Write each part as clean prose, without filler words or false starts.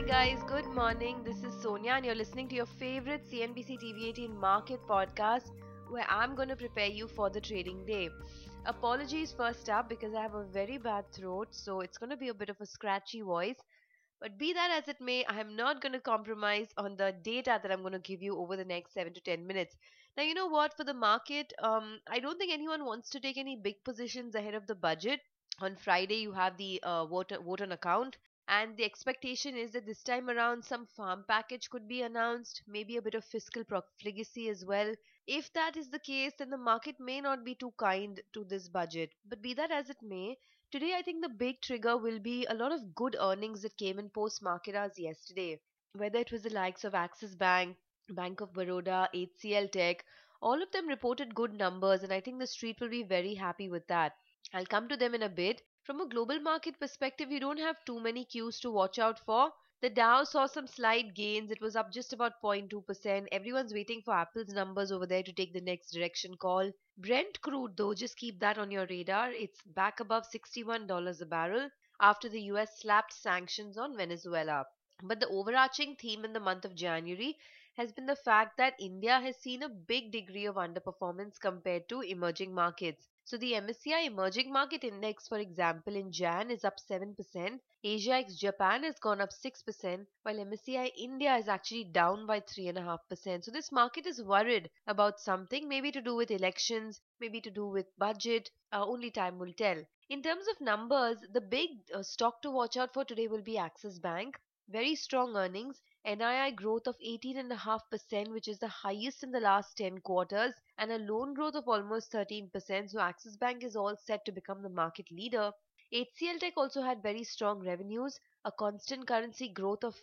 guys, good morning. This is Sonia, and you're listening to your favorite CNBC TV18 market podcast where I'm going to prepare you for the trading day. Apologies first up because I have a very bad throat, so it's going to be a bit of a scratchy voice. But be that as it may, I am not going to compromise on the data that I'm going to give you over the next 7 to 10 minutes. Now, you know what? For the market, I don't think anyone wants to take any big positions ahead of the budget. On Friday, you have the vote on account, and the expectation is that this time around some farm package could be announced, maybe a bit of fiscal profligacy as well. If that is the case, then the market may not be too kind to this budget. But be that as it may, today I think the big trigger will be a lot of good earnings that came in post market hours yesterday. Whether it was the likes of Axis Bank, Bank of Baroda, HCL Tech, all of them reported good numbers, and I think the street will be very happy with that. I'll come to them in a bit. From a global market perspective, you don't have too many cues to watch out for. The Dow saw some slight gains. It was up just about 0.2%. Everyone's waiting for Apple's numbers over there to take the next direction call. Brent crude, though, just keep that on your radar. It's back above $61 a barrel after the US slapped sanctions on Venezuela. But the overarching theme in the month of January has been the fact that India has seen a big degree of underperformance compared to emerging markets. So the MSCI Emerging Market Index, for example, in Jan is up 7%, Asia ex Japan has gone up 6%, while MSCI India is actually down by 3.5%. So this market is worried about something, maybe to do with elections, maybe to do with budget, only time will tell. In terms of numbers, the big stock to watch out for today will be Axis Bank. Very strong earnings, NII growth of 18.5%, which is the highest in the last 10 quarters, and a loan growth of almost 13%. So Axis Bank is all set to become the market leader. HCL Tech also had very strong revenues, a constant currency growth of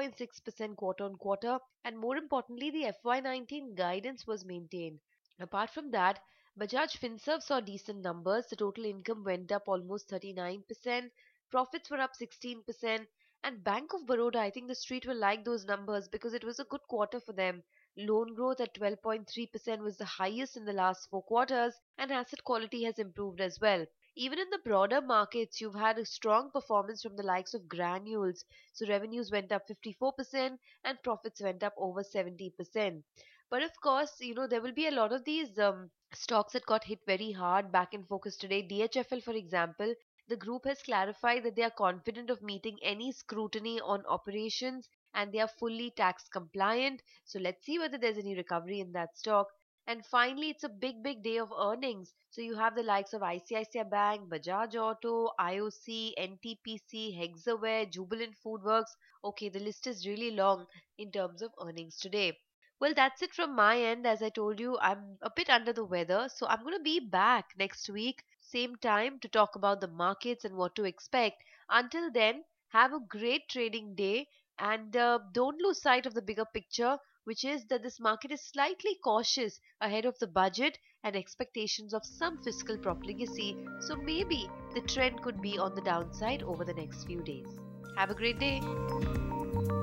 5.6% quarter on quarter, and more importantly, the FY19 guidance was maintained. Apart from that, Bajaj Finserv saw decent numbers. The total income went up almost 39%, profits were up 16%, and Bank of Baroda, I think the street will like those numbers because it was a good quarter for them. Loan growth at 12.3% was the highest in the last 4 quarters, and asset quality has improved as well. Even in the broader markets, you've had a strong performance from the likes of Granules. So revenues went up 54% and profits went up over 70%. But of course, there will be a lot of these stocks that got hit very hard back in focus today. DHFL, for example, the group has clarified that they are confident of meeting any scrutiny on operations and they are fully tax compliant. So let's see whether there's any recovery in that stock. And finally, it's a big day of earnings. So you have the likes of ICICI Bank, Bajaj Auto, IOC, NTPC, Hexaware, Jubilant Foodworks. Okay, the list is really long in terms of earnings today. Well, that's it from my end. As I told you, I'm a bit under the weather, so I'm going to be back next week, same time, to talk about the markets and what to expect. Until then, have a great trading day and don't lose sight of the bigger picture, which is that this market is slightly cautious ahead of the budget and expectations of some fiscal profligacy. So maybe the trend could be on the downside over the next few days. Have a great day.